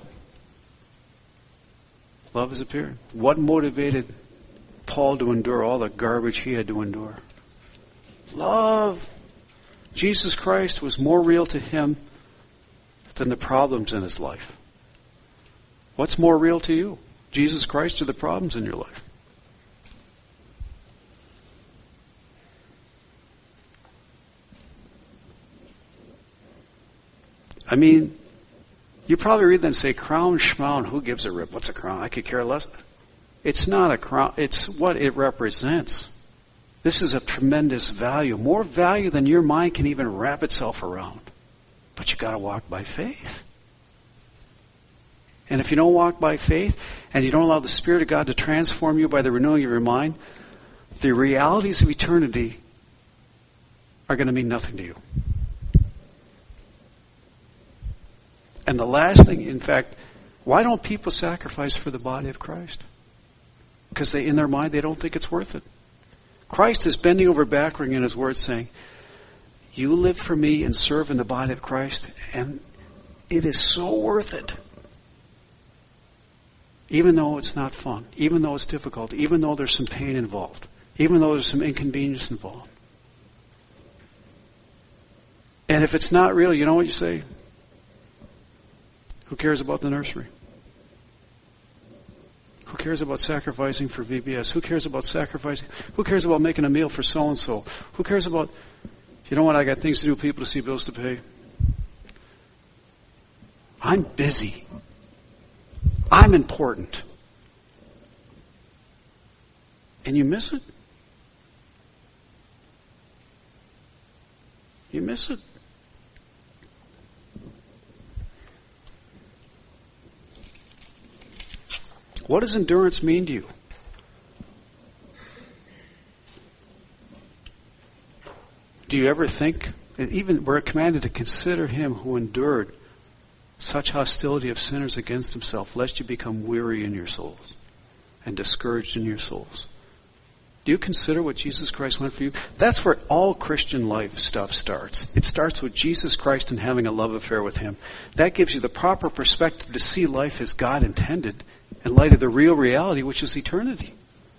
Love has appeared. What motivated Paul to endure all the garbage he had to endure? Love. Jesus Christ was more real to him than the problems in his life. What's more real to you? Jesus Christ or the problems in your life? I mean, you probably read that and say, crown, schmown, who gives a rip? What's a crown? I could care less. It's not a crown. It's what it represents. This is a tremendous value. More value than your mind can even wrap itself around. But you got to walk by faith. And if you don't walk by faith, and you don't allow the Spirit of God to transform you by the renewing of your mind, the realities of eternity are going to mean nothing to you. And the last thing, in fact, why don't people sacrifice for the body of Christ? Because in their mind, they don't think it's worth it. Christ is bending over backward in his word saying, you live for me and serve in the body of Christ, and it is so worth it. Even though it's not fun, even though it's difficult, even though there's some pain involved, even though there's some inconvenience involved. And if it's not real, you know what you say? Who cares about the nursery? Who cares about sacrificing for VBS? Who cares about sacrificing? Who cares about making a meal for so-and-so? Who cares about, you know what, I got things to do, people to see, bills to pay. I'm busy. I'm important. And you miss it. You miss it. What does endurance mean to you? Do you ever think, even we're commanded to consider him who endured such hostility of sinners against himself, lest you become weary in your souls and discouraged in your souls. Do you consider what Jesus Christ went for you? That's where all Christian life stuff starts. It starts with Jesus Christ and having a love affair with him. That gives you the proper perspective to see life as God intended in light of the real reality, which is eternity.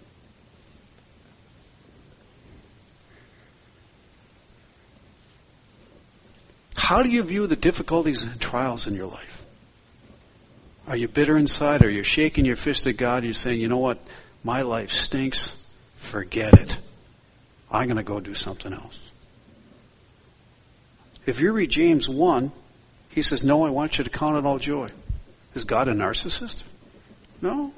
How do you view the difficulties and trials in your life? Are you bitter inside? Are you shaking your fist at God? You're saying, you know what? My life stinks. Forget it. I'm going to go do something else. If you read James 1, he says, no, I want you to count it all joy. Is God a narcissist? No.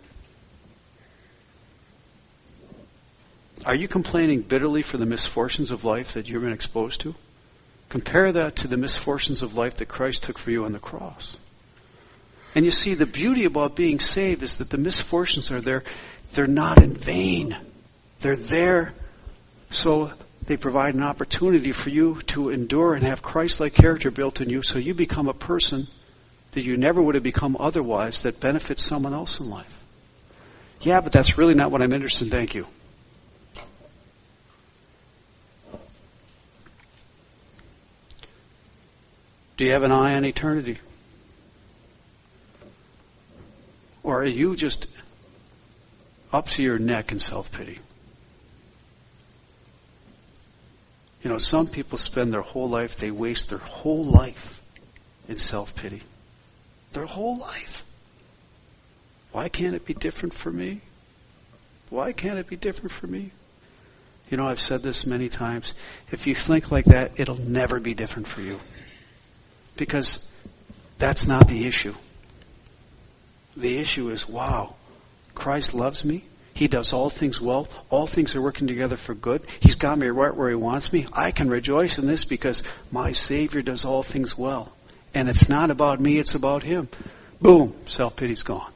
Are you complaining bitterly for the misfortunes of life that you've been exposed to? Compare that to the misfortunes of life that Christ took for you on the cross. And you see, the beauty about being saved is that the misfortunes are there. They're not in vain. They're there so they provide an opportunity for you to endure and have Christ-like character built in you, so you become a person that you never would have become otherwise that benefits someone else in life. Yeah, but that's really not what I'm interested in. Thank you. Do you have an eye on eternity? Or are you just up to your neck in self-pity? You know, some people spend their whole life, they waste their whole life in self-pity. Their whole life. Why can't it be different for me? Why can't it be different for me? You know, I've said this many times. If you think like that, it'll never be different for you. Because that's not the issue. The issue is, wow, Christ loves me. He does all things well. All things are working together for good. He's got me right where He wants me. I can rejoice in this because my Savior does all things well. And it's not about me, it's about Him. Boom, self-pity's gone.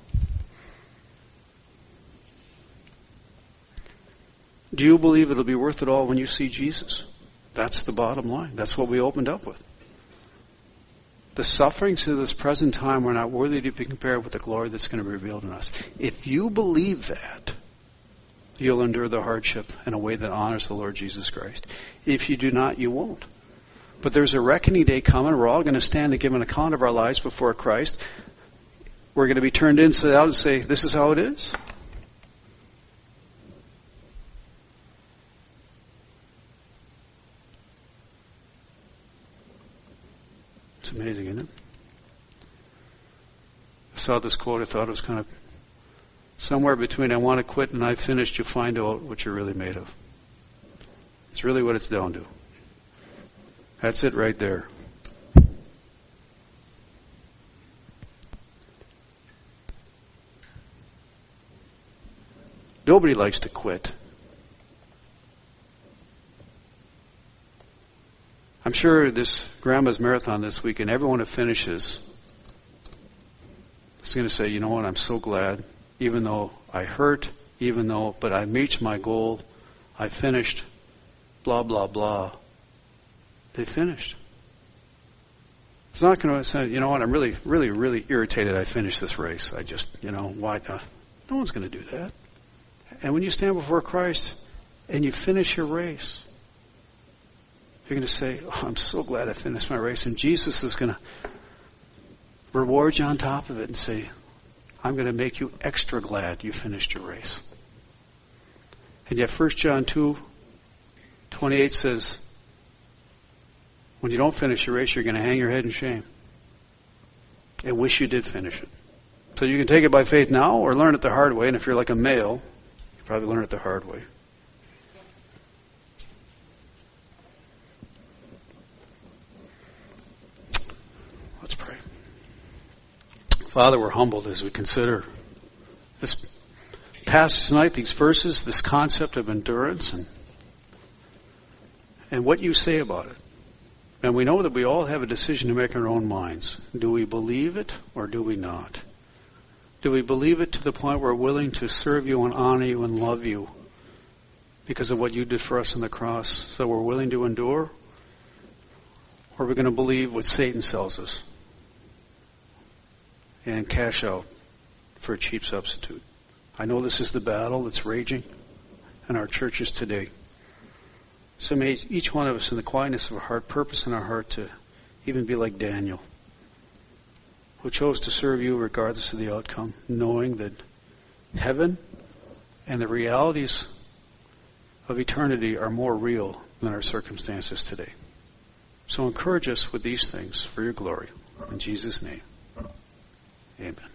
Do you believe it'll be worth it all when you see Jesus? That's the bottom line. That's what we opened up with. The sufferings of this present time are not worthy to be compared with the glory that's going to be revealed in us. If you believe that, you'll endure the hardship in a way that honors the Lord Jesus Christ. If you do not, you won't. But there's a reckoning day coming. We're all going to stand and give an account of our lives before Christ. We're going to be turned inside out and say, this is how it is. It's amazing, isn't it? I saw this quote. I thought it was kind of somewhere between I want to quit and I've finished, you find out what you're really made of. It's really what it's down to. That's it right there. Nobody likes to quit. I'm sure this Grandma's Marathon this weekend, everyone who finishes is going to say, you know what, I'm so glad, even though I hurt, but I reached my goal, I finished, blah, blah, blah. They finished. It's not going to say, you know what, I'm really, really, really irritated I finished this race. I just, why not? No one's going to do that. And when you stand before Christ and you finish your race, you're going to say, oh, I'm so glad I finished my race. And Jesus is going to reward you on top of it and say, I'm going to make you extra glad you finished your race. And yet 1 John 2:28 says, when you don't finish your race, you're going to hang your head in shame and wish you did finish it. So you can take it by faith now or learn it the hard way. And if you're like a male, you probably learn it the hard way. Let's pray. Father, we're humbled as we consider this passage tonight, these verses, this concept of endurance and what you say about it. And we know that we all have a decision to make in our own minds. Do we believe it or do we not? Do we believe it to the point where we're willing to serve you and honor you and love you because of what you did for us on the cross, so we're willing to endure? Or are we going to believe what Satan sells us and cash out for a cheap substitute? I know this is the battle that's raging in our churches today. So may each one of us in the quietness of our heart, purpose in our heart to even be like Daniel, who chose to serve you regardless of the outcome, knowing that heaven and the realities of eternity are more real than our circumstances today. So encourage us with these things for your glory. In Jesus' name, amen.